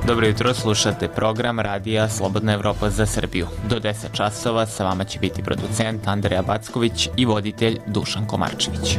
Dobro jutro, slušate program Radija Slobodna Evropa za Srbiju. Do 10 časova sa vama će biti producent Andreja Backović i voditelj Dušan Komarčević.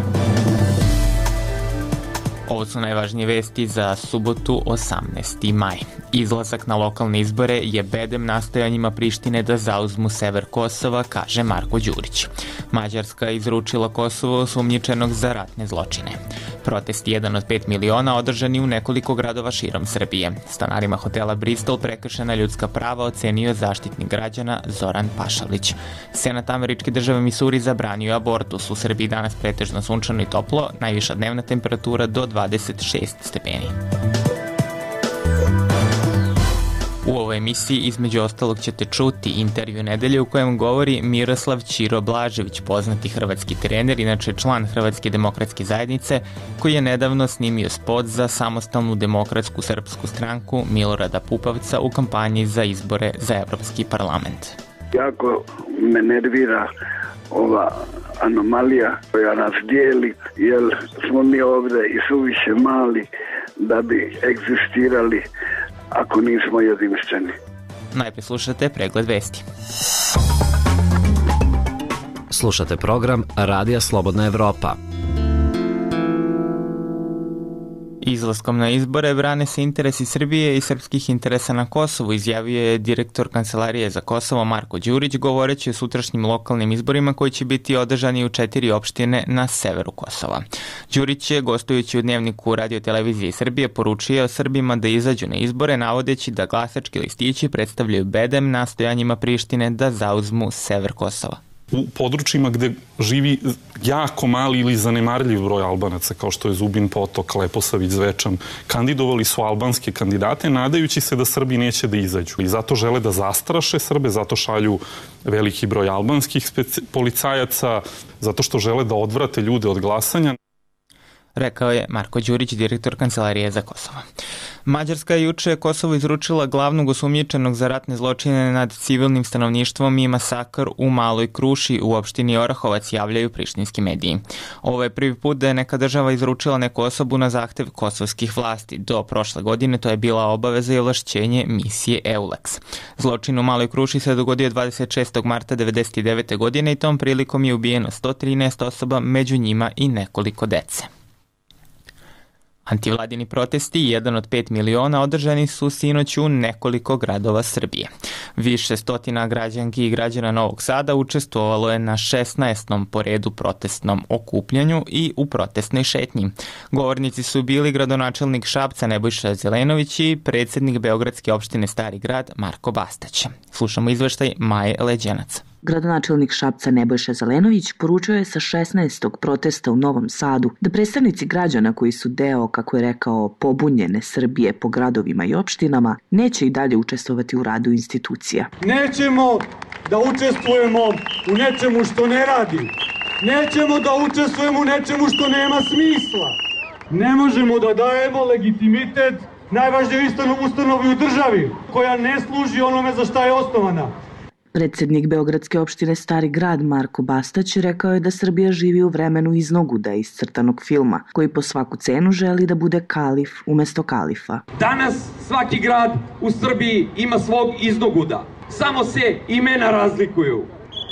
Ovo su najvažnije vesti za subotu 18. maj. Izlazak na lokalne izbore je bedem nastojanjima Prištine da zauzmu sever Kosova, kaže Marko Đurić. Mađarska je izručila Kosovo osumnjičenog za ratne zločine. Protest 1 od 5 miliona održani u nekoliko gradova širom Srbije. Stanarima hotela Bristol prekršena ljudska prava ocenio zaštitnik građana Zoran Pašalić. Senat američke države Misuri zabranio abortus. U Srbiji danas pretežno sunčano i toplo, najviša dnevna temperatura do 26 stepeni. U ovoj emisiji između ostalog ćete čuti intervju nedelje u kojem govori Miroslav Ćiro Blažević, poznati hrvatski trener, inače član Hrvatske demokratske zajednice, koji je nedavno snimio spot za samostalnu demokratsku srpsku stranku Milorada Pupovca u kampanji za izbore za Evropski parlament. Jako me nervira ova anomalija koja nas dijeli, jer smo mi ovde i suviše mali da bi egzistirali ako nismo jedinstveni. Najprije slušate pregled vesti. Slušate program Radija Slobodna Evropa. Izlaskom na izbore brane se interesi Srbije i srpskih interesa na Kosovu, izjavio je direktor Kancelarije za Kosovo Marko Đurić, govoreći o sutrašnjim lokalnim izborima koji će biti održani u 4 opštine na severu Kosova. Đurić je, gostujući u dnevniku Radio-televizije Srbije, poručio Srbima da izađu na izbore, navodeći da glasački listići predstavljaju bedem nastojanjima Prištine da zauzmu sever Kosova. U područjima gde živi jako mali ili zanemarljiv broj Albanaca, kao što je Zubin Potok, Leposavić, Zvečan, kandidovali su albanske kandidate, nadajući se da Srbi neće da izađu. I zato žele da zastraše Srbe, zato šalju veliki broj albanskih policajaca, zato što žele da odvrate ljude od glasanja. Rekao je Marko Đurić, direktor Kancelarije za Kosovo. Mađarska je juče Kosovo izručila glavnog osumnjičenog za ratne zločine nad civilnim stanovništvom i masakr u Maloj Kruši u opštini Orahovac, javljaju prištinski mediji. Ovo je prvi put da je neka država izručila neku osobu na zahtev kosovskih vlasti. Do prošle godine to je bila obaveza i ovlašćenje misije EULEX. Zločin u Maloj Kruši se dogodio 26. marta 1999. godine i tom prilikom je ubijeno 113 osoba, među njima i nekoliko dece. Antivladini protesti, 1 od 5 miliona, održani su sinoć u nekoliko gradova Srbije. Više stotina građanki i građana Novog Sada učestvovalo je na 16. po redu protestnom okupljanju i u protestnoj šetnji. Govornici su bili gradonačelnik Šapca Nebojša Zelenović i predsjednik Beogradske opštine Stari grad Marko Bastać. Slušamo izveštaj Maje Leđenac. Gradonačelnik Šapca Nebojša Zelenović poručio je sa 16. protesta u Novom Sadu da predstavnici građana koji su deo, kako je rekao, pobunjene Srbije po gradovima i opštinama, neće i dalje učestvovati u radu institucija. Nećemo da učestvujemo u nečemu što ne radi. Nećemo da učestvujemo u nečemu što nema smisla. Ne možemo da dajemo legitimitet najvažnijoj ustanovi u državi koja ne služi onome za šta je osnovana. Predsjednik Beogradske opštine Stari grad Marko Bastać rekao je da Srbija živi u vremenu iznoguda iz crtanog filma, koji po svaku cenu želi da bude kalif umesto kalifa. Danas svaki grad u Srbiji ima svog iznoguda. Samo se imena razlikuju.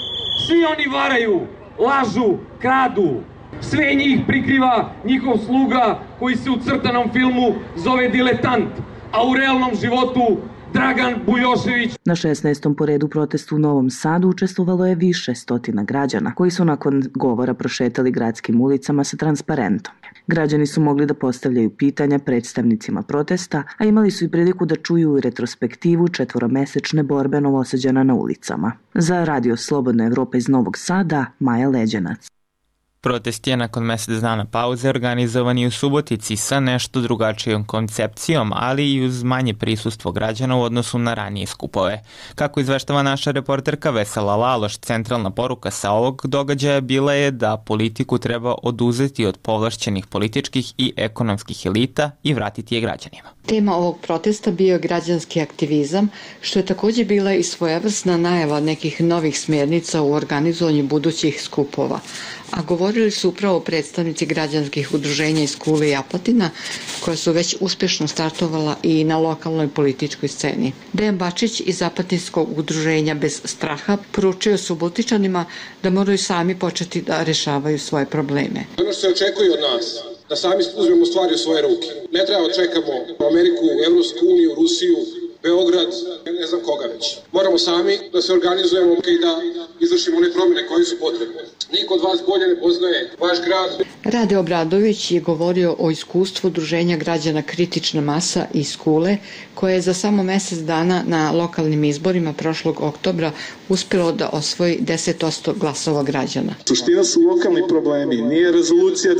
Svi oni varaju, lažu, kradu. Sve njih prikriva njihov sluga koji se u crtanom filmu zove diletant, a u realnom životu Dragan Bujošević. Na 16. po redu protestu u Novom Sadu učestvovalo je više stotina građana koji su nakon govora prošetali gradskim ulicama sa transparentom. Građani su mogli da postavljaju pitanja predstavnicima protesta, a imali su i priliku da čuju retrospektivu 4-mesečne borbe Novosađana na ulicama. Za Radio Slobodna Evropa iz Novog Sada, Maja Leđenac. Protest je nakon mesec dana pauze organizovan i u Subotici sa nešto drugačijom koncepcijom, ali i uz manje prisustvo građana u odnosu na ranije skupove. Kako izveštava naša reporterka Vesela Laloš, centralna poruka sa ovog događaja bila je da politiku treba oduzeti od povlašćenih političkih i ekonomskih elita i vratiti je građanima. Tema ovog protesta bio je građanski aktivizam, što je također bila i svojevrsna najava nekih novih smjernica u organizovanju budućih skupova. A govorili su upravo predstavnici građanskih udruženja iz Kule i Apatina, koja su već uspješno startovala i na lokalnoj političkoj sceni. Dejan Bačić iz Apatinskog udruženja Bez straha poručio Subotičanima da moraju sami početi da rešavaju svoje probleme. Ono što se očekuje od nas, da sami uzmemo stvari u svoje ruke. Ne treba da čekamo Ameriku, Evropsku uniju, Rusiju, Beograd, ne znam koga već. Moramo sami da se organizujemo i da izvršimo one promjene koje su potrebne. Niko od vas bolje ne poznaje vaš grad. Rade Obradović je govorio o iskustvu udruženja građana Kritična masa iz Kule, koje je za samo mjesec dana na lokalnim izborima prošlog oktobra uspjelo da osvoji 10% glasova građana. Suština su lokalni problemi, nije rezolucija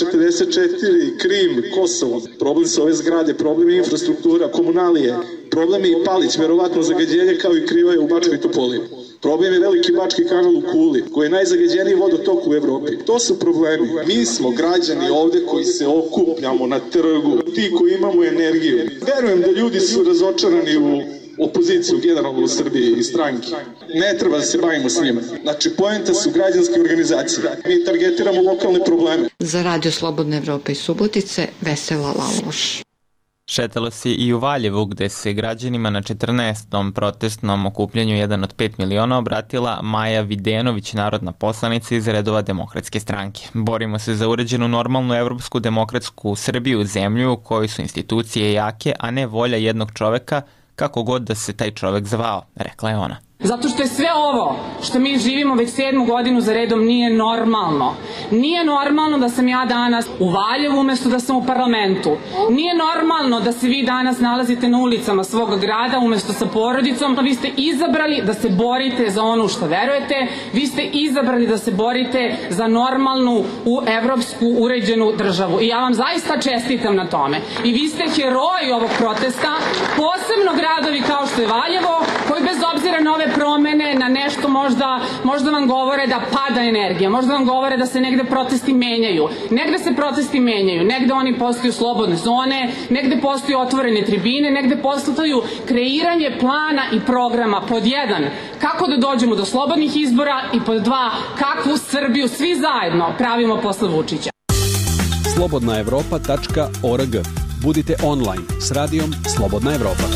1244, Krim, Kosovo. Problem su ove zgrade, problem je infrastruktura, komunalije, problem je i Palić, verovatno zagađenje kao i Krivaje u Bačkoj Topoli. Problem je veliki Bački kanal u Kuli, koji je najzagađeniji vodotok u Evropi. To su problemi. Mi smo građani ovde koji se okupljamo na trgu, ti koji imamo energiju. Verujem da ljudi su razočarani u opoziciju generalno u Srbiji i stranki. Ne treba da se bavimo s njima. Znači, poenta su građanske organizacije. Mi targetiramo lokalne probleme. Za Radio Slobodne Evrope i Subotice, Vesela Laloš. Šetalo se i u Valjevu, gde se građanima na 14. protestnom okupljanju 1 od 5 miliona obratila Maja Videnović, narodna poslanica iz redova Demokratske stranke. Borimo se za uređenu normalnu evropsku demokratsku Srbiju, zemlju u kojoj su institucije jake, a ne volja jednog čoveka, kako god da se taj čovek zvao, rekla je ona. Zato što je sve ovo što mi živimo već 7. godinu za redom nije normalno. Nije normalno da sam ja danas u Valjevu umjesto da sam u parlamentu. Nije normalno da se vi danas nalazite na ulicama svog grada umjesto sa porodicom. Vi ste izabrali da se borite za ono što verujete. Vi ste izabrali da se borite za normalnu evropsku uređenu državu. I ja vam zaista čestitam na tome. I vi ste heroji ovog protesta, posebno gradovi kao što je Valjevo, koji bez obzira na ove promene, na nešto možda vam govore da pada energija, možda vam govore da se negde protesti menjaju. Negde se protesti menjaju, negde oni postaju slobodne zone, negde postaju otvorene tribine, negde postaju kreiranje plana i programa pod 1, kako da dođemo do slobodnih izbora i pod 2, kakvu Srbiju svi zajedno pravimo posle Vučića. slobodnaevropa.org. Budite online s radijom Slobodna Evropa.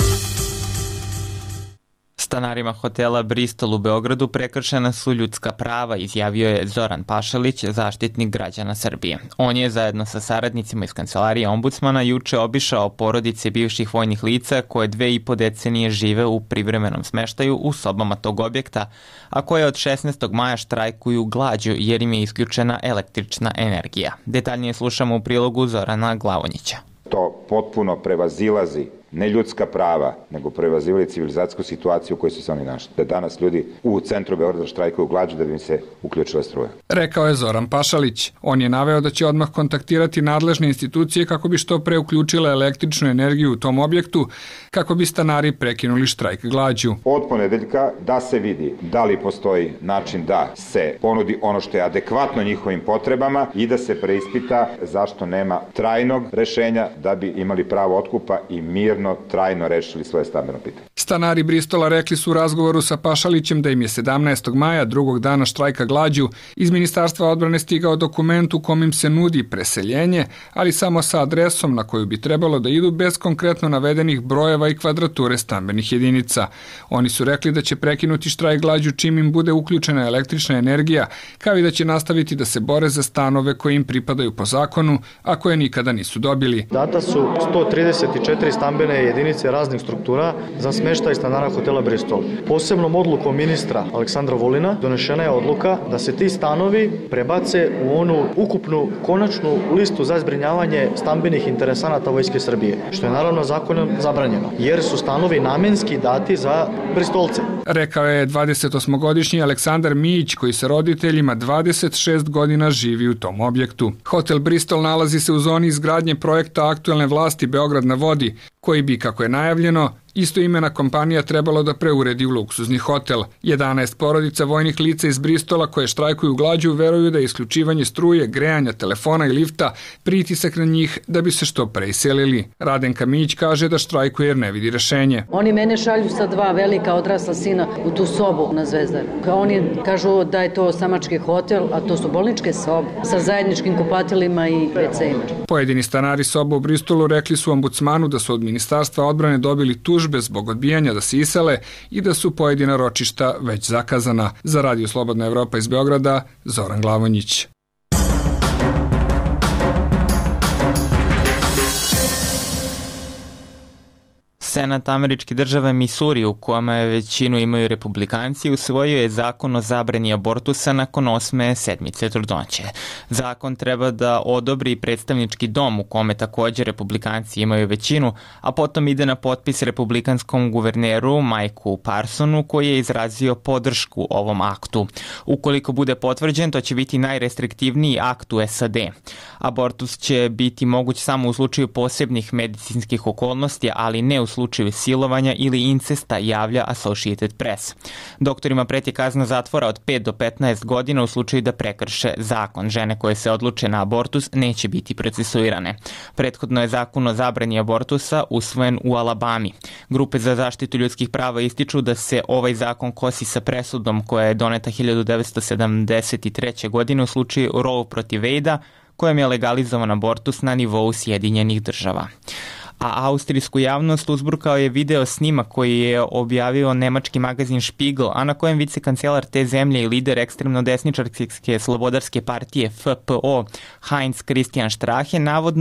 Stanarima hotela Bristol u Beogradu prekršena su ljudska prava, izjavio je Zoran Pašalić, zaštitnik građana Srbije. On je zajedno sa saradnicima iz kancelarije ombudsmana juče obišao porodice bivših vojnih lica koje 2,5 decenije žive u privremenom smeštaju u sobama tog objekta, a koje od 16. maja štrajkuju glađu jer im je isključena električna energija. Detaljnije slušamo u prilogu Zorana Glavonjića. To potpuno prevazilazi ne ljudska prava, nego prevazivali civilizacijsku situaciju u kojoj su se oni našli. Da danas ljudi u centru Beograda štrajkuju glađu da bi im se uključila struja. Rekao je Zoran Pašalić. On je naveo da će odmah kontaktirati nadležne institucije kako bi što pre uključile električnu energiju u tom objektu, kako bi stanari prekinuli štrajk glađu. Od ponedeljka da se vidi da li postoji način da se ponudi ono što je adekvatno njihovim potrebama i da se preispita zašto nema trajnog rešenja da bi imali pravo otkupa i mirno trajno rešili svoje stambeno pitanje. Stanari Bristola rekli su u razgovoru sa Pašalićem da im je 17. maja, drugog dana štrajka glađu, iz Ministarstva odbrane stigao dokument u kom im se nudi preseljenje, ali samo sa adresom na koju bi trebalo da idu bez konkretno navedenih brojeva i kvadrature stambenih jedinica. Oni su rekli da će prekinuti štrajk glađu čim im bude uključena električna energija, kao i da će nastaviti da se bore za stanove koji im pripadaju po zakonu, a koje nikada nisu dobili. Data su 134 stambene jedinice raznih struktura za smeštaj stanara hotela Bristol. Posebnom odlukom ministra Aleksandra Vulina donešena je odluka da se ti stanovi prebace u onu ukupnu konačnu listu za zbrinjavanje stambenih interesanata Vojske Srbije, što je naravno zakonom zabranjeno, jer su stanovi namenski dati za Bristolce. Rekao je 28-godišnji Aleksandar Mijić, koji sa roditeljima 26 godina živi u tom objektu. Hotel Bristol nalazi se u zoni izgradnje projekta aktuelne vlasti Beograd na vodi, koji bi, kako je najavljeno, Isto imena kompanija trebalo da preuredi u luksuzni hotel. 11 porodica vojnih lica iz Bristola koje štrajkuju glađu veruju da je isključivanje struje, grejanja, telefona i lifta pritisak na njih da bi se što pre iselili. Radenka Mić kaže da štrajkuje jer ne vidi rešenje. Oni mene šalju sa 2 velika odrasla sina u tu sobu na Zvezdaru. Oni kažu da je to samački hotel, a to su bolničke sobe sa zajedničkim kupatilima i WC-ima. Pojedini stanari soba u Bristolu rekli su ombudsmanu da su od Ministarstva odbrane dobili tužbe zbog odbijanja da se isele i da su pojedina ročišta već zakazana. Za Radio Slobodna Evropa iz Beograda, Zoran Glavonjić. Senat američke države Misuri, u kojima je većinu imaju republikanci, usvojio je zakon o zabrani abortusa nakon 8. sedmice trudnoće. Zakon treba da odobri predstavnički dom u kome takođe republikanci imaju većinu, a potom ide na potpis republikanskom guverneru Mikeu Parsonu koji je izrazio podršku ovom aktu. Ukoliko bude potvrđen, to će biti najrestriktivniji akt u SAD. Abortus će biti moguć samo u slučaju posebnih medicinskih okolnosti, ali ne u slučaju silovanja ili incesta, javlja Associated Press. Doktorima preti kazna zatvora od 5 do 15 godina u slučaju da prekrše zakon. Žene koje se odluče na abortus neće biti procesuirane. Prethodno je zakon o zabrani abortusa usvojen u Alabami. Grupe za zaštitu ljudskih prava ističu da se ovaj zakon kosi sa presudom koja je doneta 1973. godine u slučaju Roe protiv Wade-a, kojem je legalizovan abortus na nivou Sjedinjenih država. A austrijsku javnost uzburkao je video snimak koji je objavio nemački magazin Spiegel, a na kojem vicekancelar te zemlje i lider ekstremno desničarske slobodarske partije FPO Heinz Christian Strache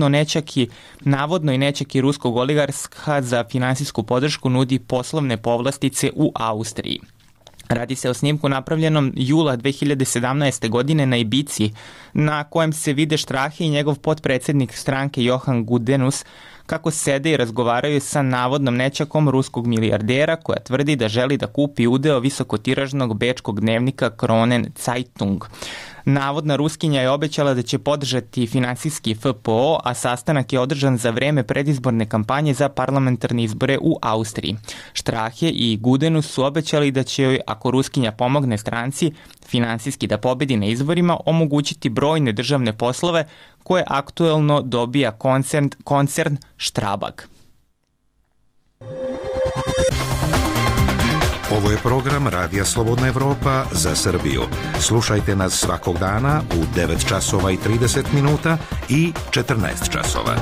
navodno i nečaki ruskog oligarha za finansijsku podršku nudi poslovne povlastice u Austriji. Radi se o snimku napravljenom jula 2017. godine na Ibici, na kojem se vide Strache i njegov potpredsednik stranke Johan Gudenus kako sede i razgovaraju sa navodnom nećakom ruskog milijardera koja tvrdi da želi da kupi udeo visokotiražnog bečkog dnevnika Kronen Zeitung. Navodna Ruskinja je obećala da će podržati finansijski FPO, a sastanak je održan za vreme predizborne kampanje za parlamentarne izbore u Austriji. Strache i Gudenus su obećali da će joj, ako Ruskinja pomogne stranci finansijski da pobedi na izborima, omogućiti brojne državne poslove koje aktuelno dobija koncern Strabag. Ovo je program Radija Slobodna Evropa za Srbiju. Slušajte nas svakog dana u 9 časova i 30 minuta i 14 časova.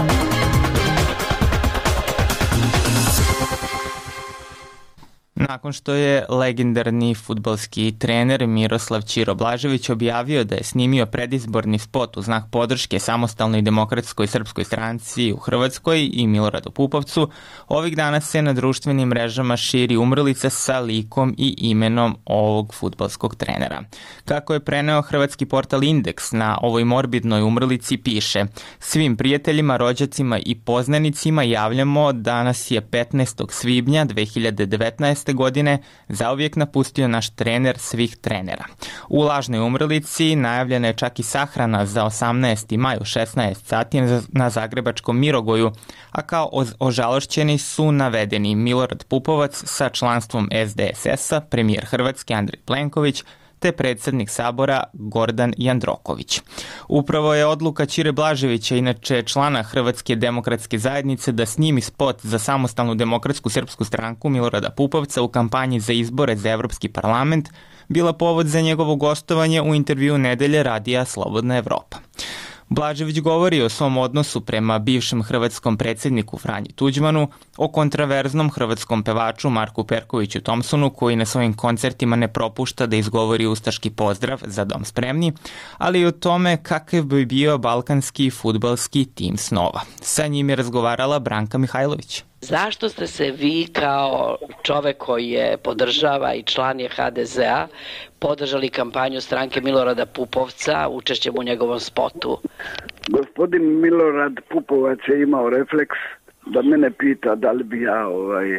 Nakon što je legendarni fudbalski trener Miroslav Ćiro Blažević objavio da je snimio predizborni spot u znak podrške samostalnoj demokratskoj srpskoj stranci u Hrvatskoj i Miloradu Pupovcu, ovih dana se na društvenim mrežama širi umrlica sa likom i imenom ovog fudbalskog trenera. Kako je preneo hrvatski portal Indeks, na ovoj morbidnoj umrlici piše: svim prijateljima, rođacima i poznanicima javljamo danas je 15. svibnja 2019. godine zauvijek napustio naš trener svih trenera. U lažnoj umrlici najavljena je čak i sahrana za 18. maj u 16 sati na zagrebačkom Mirogoju, a kao ožalošćeni su navedeni Milorad Pupovac sa članstvom SDSS-a, premijer Hrvatske Andrej Plenković, te predsjednik Sabora Gordan Jandroković. Upravo je odluka Ćire Blaževića, inače člana Hrvatske demokratske zajednice, da snimi spot za samostalnu demokratsku srpsku stranku Milorada Pupovca u kampanji za izbore za Evropski parlament bila povod za njegovo gostovanje u intervju Nedelje Radija Slobodna Evropa. Blažević govori o svom odnosu prema bivšem hrvatskom predsjedniku Franji Tuđmanu, o kontraverznom hrvatskom pevaču Marku Perkoviću Thompsonu koji na svojim koncertima ne propušta da izgovori ustaški pozdrav Za dom spremni, ali i o tome kakav bi bio balkanski fudbalski tim snova. Sa njim je razgovarala Branka Mihajlović. Zašto ste se vi kao čovek koji je podržava i član je HDZ-a podržali kampanju stranke Milorada Pupovca učešćem u njegovom spotu? Gospodin Milorad Pupovac je imao refleks da mene pita da li bi ja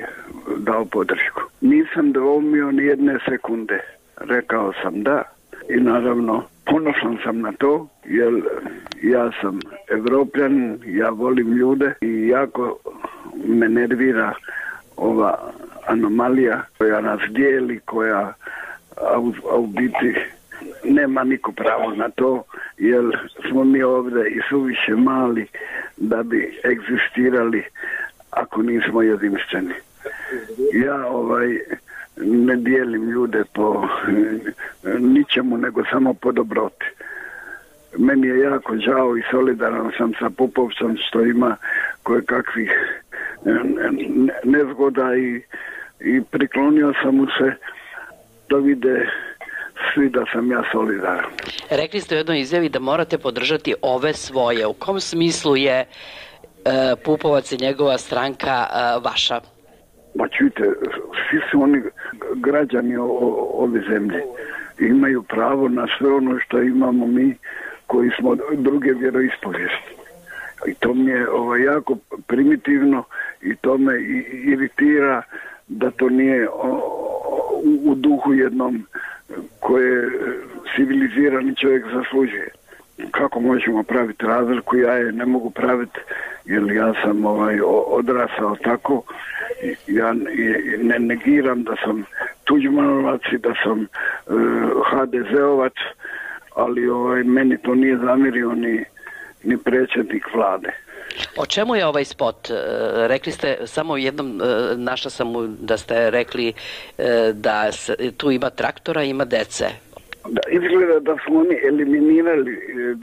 dao podršku. Nisam dvoumio ni jedne sekunde. Rekao sam da i naravno ponosan sam na to jer ja sam Evropljan, ja volim ljude i jako me nervira ova anomalija koja nas dijeli, koja a u biti nema niko pravo na to, jer smo mi ovdje i suviše mali da bi egzistirali ako nismo jedinstveni. Ja ne dijelim ljude po ničemu, nego samo po dobroti. Meni je jako žao i solidaran sam sa Pupovcem što ima koje kakvih nezgoda i priklonio sam mu se da vide svi da sam ja solidaran. Rekli ste u jednoj izjavi da morate podržati ove svoje. U kom smislu je Pupovac i njegova stranka vaša? Ma čujte, svi su oni građani ove zemlje. Imaju pravo na sve ono što imamo mi koji smo druge vjeroispovijesti. I to mi je jako primitivno i to me iritira da to nije u duhu jednom koje civilizirani čovjek zaslužuje. Kako možemo praviti razliku? Ja je ne mogu praviti jer ja sam odrasao tako. Ja ne negiram da sam Tuđmanovac i da sam HDZ-ovac, ali meni to nije zamjerio ni predsjednik vlade. O čemu je ovaj spot? Rekli ste samo jednom, našla sam da ste rekli da tu ima traktora, ima dece. Da, izgleda da smo oni eliminirali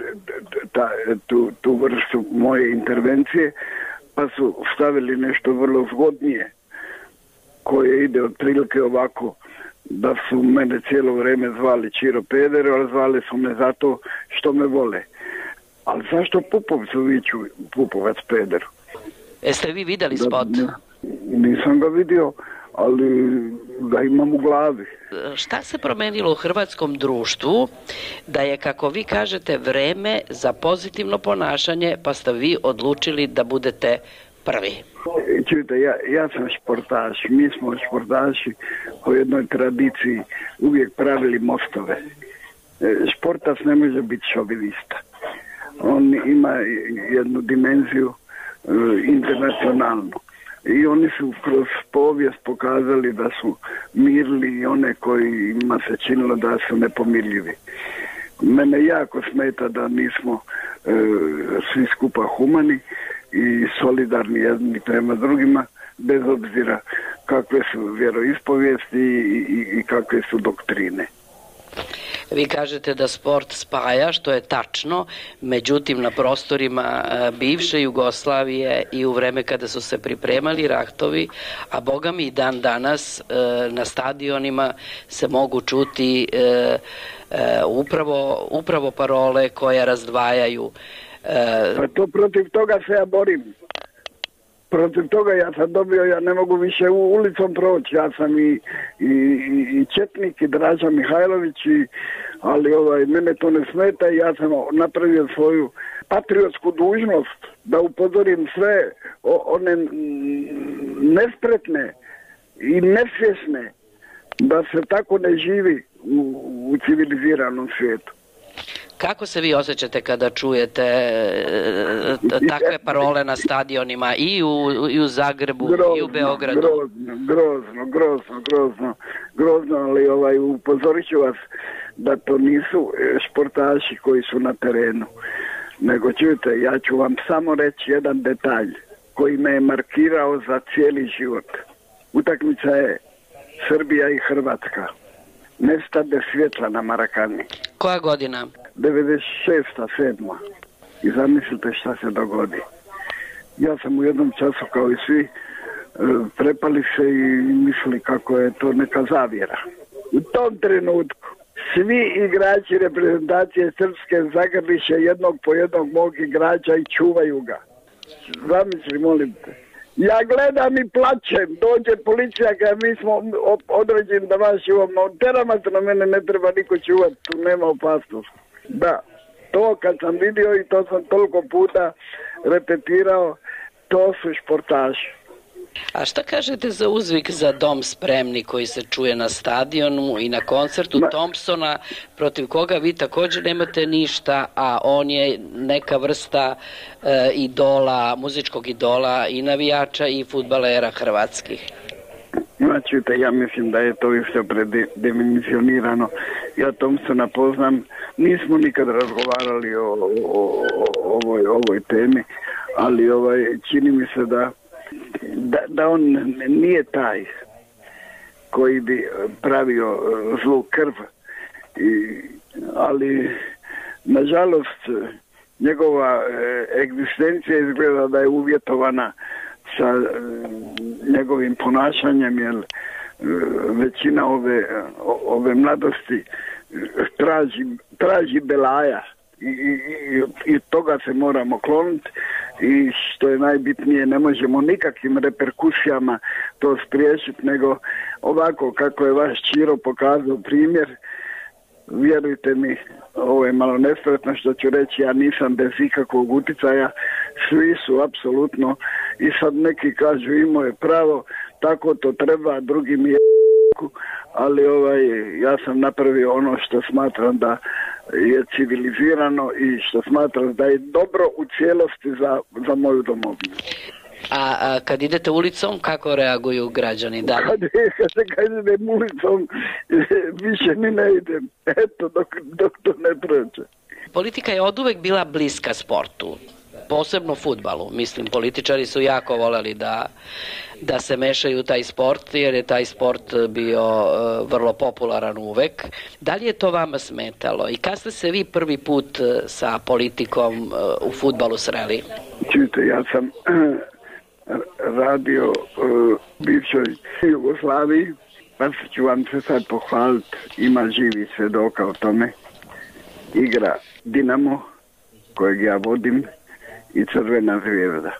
tu vrstu moje intervencije, pa su stavili nešto vrlo zgodnije koje ide otprilike ovako, da su mene cijelo vrijeme zvali Čiro Peder, ali zvali su me zato što me vole. Ali zašto Pupovcu viču Pupovac Peder? Jeste vi vidjeli spot? Nisam ga vidio, ali ga imam u glavi. Šta se promenilo u hrvatskom društvu da je, kako vi kažete, vreme za pozitivno ponašanje, pa ste vi odlučili da budete prvi? Čujte, ja sam športaš, mi smo športaši po jednoj tradiciji uvijek pravili mostove. Športaš ne može biti šovinista. On ima jednu dimenziju internacionalnu. I oni su kroz povijest pokazali da su mirili i one kojima se činilo da su nepomirljivi. Mene jako smeta da nismo svi skupa humani i solidarni jedni prema drugima, bez obzira kakve su vjeroispovijesti i kakve su doktrine. Vi kažete da sport spaja, što je tačno, međutim na prostorima bivše Jugoslavije i u vreme kada su se pripremali rahtovi, a boga mi i dan danas na stadionima se mogu čuti upravo parole koje razdvajaju. Pa to protiv toga se ja borim. Protiv toga ja sam dobio, ja ne mogu više ulicom proći, ja sam i četnik i Draža Mihajlović, ali mene to ne smeta i ja sam napravio svoju patriotsku dužnost da upozorim sve one nespretne i nesvjesne da se tako ne živi u civiliziranom svijetu. Kako se vi osjećate kada čujete takve parole na stadionima i u Zagrebu i u Beogradu? Grozno, ali upozorit ću vas da to nisu športaši koji su na terenu. Nego čujte, ja ću vam samo reći jedan detalj koji me je markirao za cijeli život. Utakmica je Srbija i Hrvatska. Nestade svjetla na Marakani. Koja godina? 96. 7. I zamislite šta se dogodi. Ja sam u jednom času kao i svi prepali se i mislili kako je to neka zavjera. U tom trenutku svi igrači reprezentacije Srpske zagrliše jednog po jednog mog igrača i čuvaju ga. Zamisli, molim te. Ja gledam i plačem, dođe policija kada mi smo određeni da vas čuvamo. Teramate na mene, ne treba niko čuvati, tu nema opasnost. Da, to kad sam vidio i to sam toliko puta repetirao, to su športaši. A šta kažete za uzvik za dom spremni koji se čuje na stadionu i na koncertu Thompsona, protiv koga vi također nemate ništa, a on je neka vrsta idola, muzičkog idola i navijača i fudbalera hrvatskih? Znači, ja mislim da je to isto predimenzionirano. Ja Thompsona poznam, nismo nikad razgovarali o ovoj temi, ali čini mi se da on nije taj koji bi pravio zlu krv, ali nažalost njegova egzistencija izgleda da je uvjetovana sa njegovim ponašanjem, jer većina ove mladosti traži belaja i toga se moramo kloniti, i što je najbitnije, ne možemo nikakvim reperkusijama to spriječiti, nego ovako kako je vaš Čiro pokazao primjer. Vjerujte mi, ovo je malo nespretno što ću reći, ja nisam bez ikakvog uticaja, svi su apsolutno, i sad neki kažu imao je pravo, tako to treba, drugi mi je, ali ja sam napravio ono što smatram da je civilizirano i što smatram da je dobro u cijelosti za moju domovinu. A kad idete ulicom, kako reaguju građani? Kad idem ulicom, više ni ne idem. Eto, dok to ne prođe. Politika je oduvek bila bliska sportu, posebno fudbalu. Mislim, političari su jako voleli da se mešaju u taj sport, jer je taj sport bio vrlo popularan uvek. Da li je to vama smetalo? I kad ste se vi prvi put sa politikom u fudbalu sreli? Čujte, ja sam radio bivšoj Jugoslaviji, pa ću vam se sad pohvaliti, ima živi svedoka o tome. Igra Dinamo, kojeg ja vodim, i Crvena zvijezda.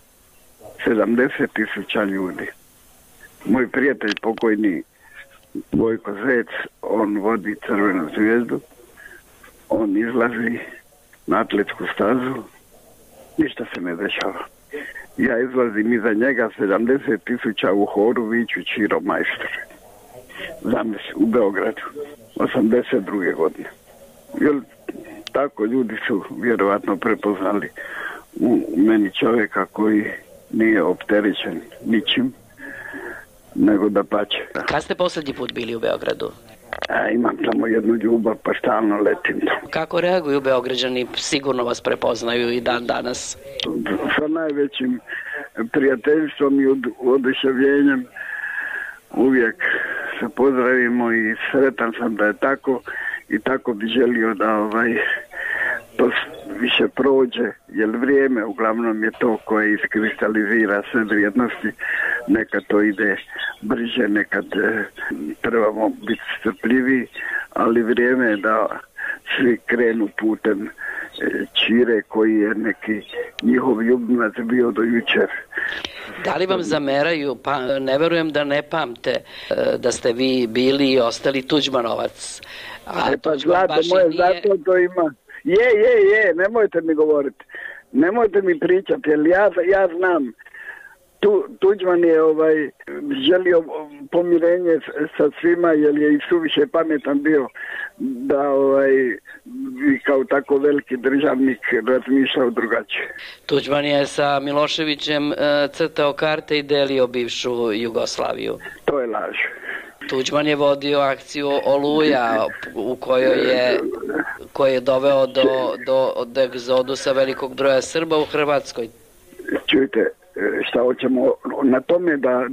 70.000 ljudi. Moj prijatelj pokojni Vojko Zec, on vodi Crvenu zvijezdu, on izlazi na atletsku stazu, ništa se ne dešava. Ja izlazim iza njega, 70.000 u horu viču Čiro majstore. Zamisli, u Beogradu, 82. godine. Jer tako ljudi su vjerovatno prepoznali u meni čovjeka koji nije opterećen ničim, nego da pače. Kad ste posljednji put bili u Beogradu? Imam tamo jednu ljubav, pa stalno letim tamo. Kako reaguju Beograđani? Sigurno vas prepoznaju i dan danas. Sa najvećim prijateljstvom i oduševljenjem uvijek se pozdravimo i sretan sam da je tako, i tako bi želio da to više prođe, jer vrijeme uglavnom je to koje iskristalizira sve vrijednosti. Nekad to ide brže, nekad trebamo biti strpljivi, ali vrijeme je da svi krenu putem Čire koji je neki njihov ljubimac bio do jučer. Da li vam zameraju? Pa ne verujem da ne pamte da ste vi bili i ostali Tuđmanovac. Pa zlato moje, zato to ima. Je, nemojte mi govoriti. Nemojte mi pričati, jer ja znam. Tuđman je želio pomirenje sa svima, jer je i suviše pametan bio da i kao tako veliki državnik razmišljao drugačije. Tuđman je sa Miloševićem crtao karte i delio bivšu Jugoslaviju. To je laž. Tuđman je vodio akciju Oluja u koji je doveo do egzodusa velikog broja Srba u Hrvatskoj. Čujte, šta hoćemo na tome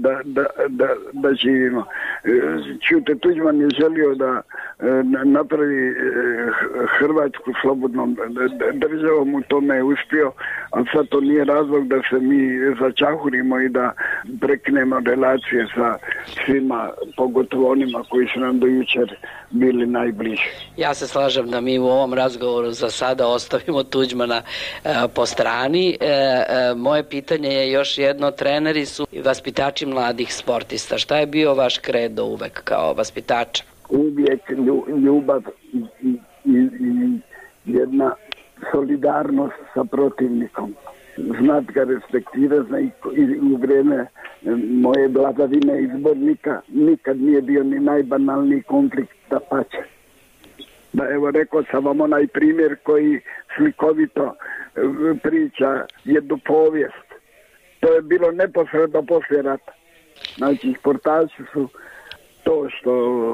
da živimo. Čujte, Tuđman je želio da napravi Hrvatsku slobodnom državom, u tome je uspio, a sad to nije razlog da se mi začahurimo i da preknemo relacije sa svima, pogotovo onima koji su nam do jučer bili najbliži. Ja se slažem da mi u ovom razgovoru za sada ostavimo Tuđmana po strani. Moje pitanje je još jedno, treneri su i vaspitači mladih sportista. Šta je bio vaš kredo uvek kao vaspitača? Uvijek ljubav i jedna solidarnost sa protivnikom. Znat ga respektirati, i u vrijeme moje vladavine izbornika nikad nije bio ni najbanalniji konflikt, da pače. Da, evo, rekao sam vam onaj primjer koji slikovito priča jednu povijest. To je bilo neposredno poslije rata. Znači, sportaši su to što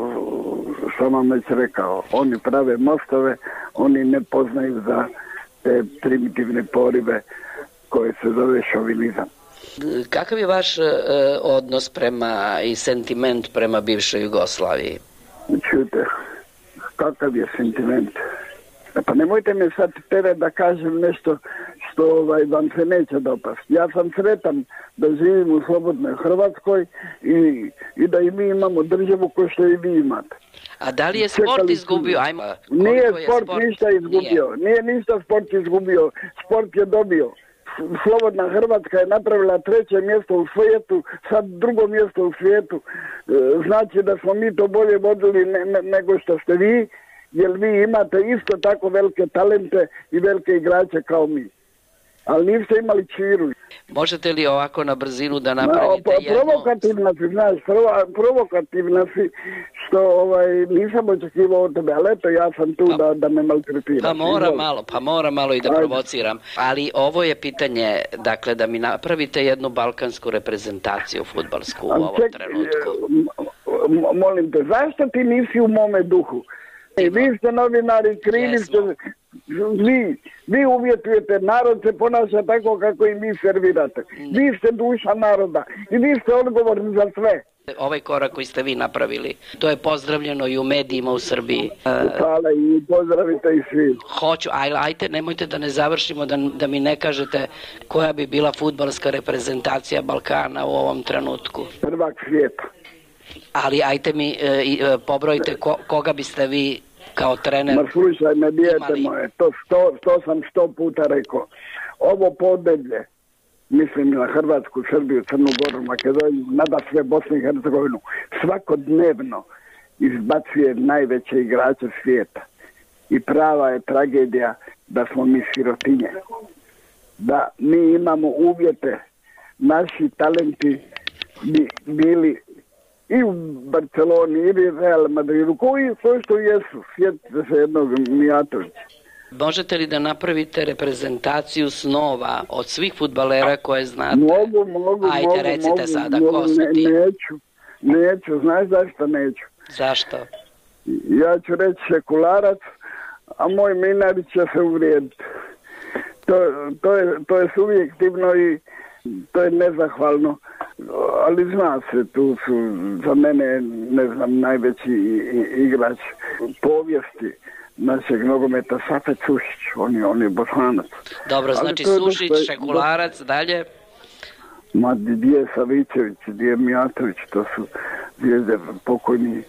sam vam već rekao. Oni prave mostove, oni ne poznaju za te primitivne porive koje se zove šovinizam. Kakav je vaš odnos prema i sentiment prema bivšoj Jugoslaviji? Čujte, kakav je sentiment? Pa nemojte me sad teret da kažem nešto što vam se neće dopasti. Ja sam sretan da živim u slobodnoj Hrvatskoj i da i mi imamo državu koju što i vi imate. A da li je sport izgubio? Nije sport ništa izgubio. Nije ništa sport izgubio. Sport je dobio. Slobodna Hrvatska je napravila 3. mjesto u svijetu, sad 2. mjesto u svijetu. Znači da smo mi to bolje vodili nego što ste vi, jer vi imate isto tako velike talente i velike igrače kao mi. Ali niste imali Čiru. Možete li ovako na brzinu da napravite jedno? Provokativna si, znaš, provokativna si, što nisam očekivao od tebe, ali eto, ja sam tu da me maltretiraš. Pa mora malo i da provociram. Ali ovo je pitanje, dakle, da mi napravite jednu balkansku reprezentaciju fudbalsku u ovom trenutku. Molim te, zašto ti nisi u mome duhu? Vi ste novinari, krivi ste, vi uvjetujete, narod se ponaša tako kako i vi servirate. Vi ste duša naroda i vi ste odgovorni za sve. Ovaj korak koji ste vi napravili, to je pozdravljeno i u medijima u Srbiji. Hvala i pozdravite i svi. Hoću, ajte, nemojte da ne završimo, da mi ne kažete koja bi bila fudbalska reprezentacija Balkana u ovom trenutku. Prvak svijeta. Ali ajte mi pobrojite koga biste vi kao trener. Ma slušaj me, dijete moje, to sam 100 puta rekao. Ovo podeblje, mislim na Hrvatsku, Srbiju, Crnu Goru, Makedoniju, nada sve Bosnu i Hercegovinu, svakodnevno izbacuje najveće igrače svijeta. I prava je tragedija da smo mi sirotinje. Da mi imamo uvjete, naši talenti bi bili i u Barceloni, ili Real Madridu, koji što jesu, sjetite se jednog Mijatovića. Možete li da napravite reprezentaciju snova od svih fudbalera koje znate? Mogu. Ajde, recite sada, ko su ti? Neću, znaš zašto neću? Zašto? Ja ću reći Sekularac, a moj Minarić će se uvrijediti. To je subjektivno i to je nezahvalno, ali zna se, tu su za mene, ne znam, najveći igrač povijesti našeg nogometa Safet Sušić, on je Bosanac. Dobro, znači Sušić, Sekularac, dalje? Ma gdje je Savićević, gdje je Mijatović, to su zvijezde pokojni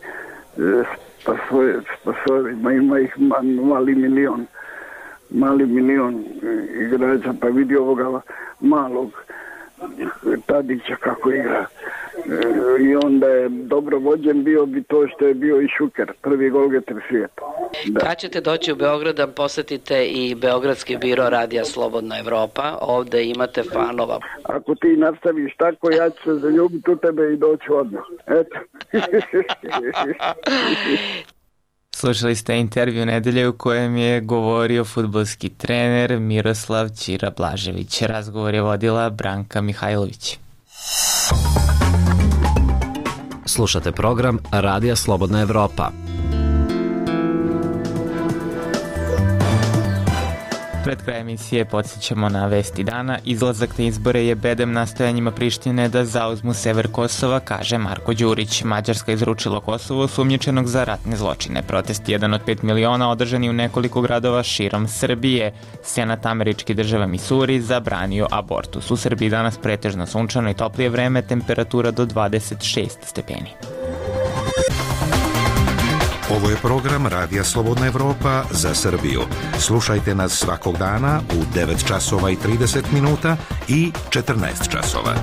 Spasojević, ima ih mali milion igrača, pa vidi ovoga malog Tadića kako igra. I onda je dobro vođen bio bi to što je bio i Šuker, prvi golgeter svijeta. Kad ćete doći u Beograd da posjetite i Beogradski biro Radija Slobodna Evropa, ovde imate fanova. Ako ti nastaviš tako, ja ću se zaljubiti u tebe i doći odmah. Eto. Slušali ste intervju nedelje u kojem je govorio fudbalski trener Miroslav Ćira Blažević. Razgovor je vodila Branka Mihajlović. Slušate program Radija Slobodna Evropa. Pred kraj emisije podsjećamo na vesti dana. Izlazak na izbore je bedem nastojanjima Prištine da zauzmu sever Kosova, kaže Marko Đurić. Mađarska izručila Kosovo osumnjičenog za ratne zločine. Protest 1 od 5 miliona održan je u nekoliko gradova širom Srbije. Senat Američke države Misuri zabranio abortus. U Srbiji danas pretežno sunčano i toplije vreme, temperatura do 26 stepeni. Ovo je program Radija Slobodna Evropa za Srbiju. Slušajte nas svakog dana u 9 časova i 30 minuta i 14 časova.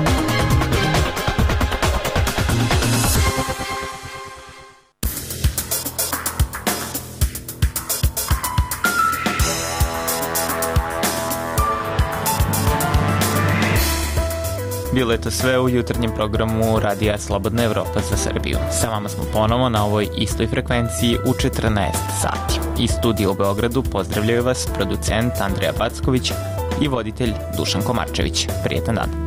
Bilo je to sve u jutarnjem programu Radija Slobodna Evropa za Srbiju. Sa vama smo ponovo na ovoj istoj frekvenciji u 14 sati. Iz studija u Beogradu pozdravljaju vas producent Andreja Backović i voditelj Dušan Komarčević. Prijetan dan.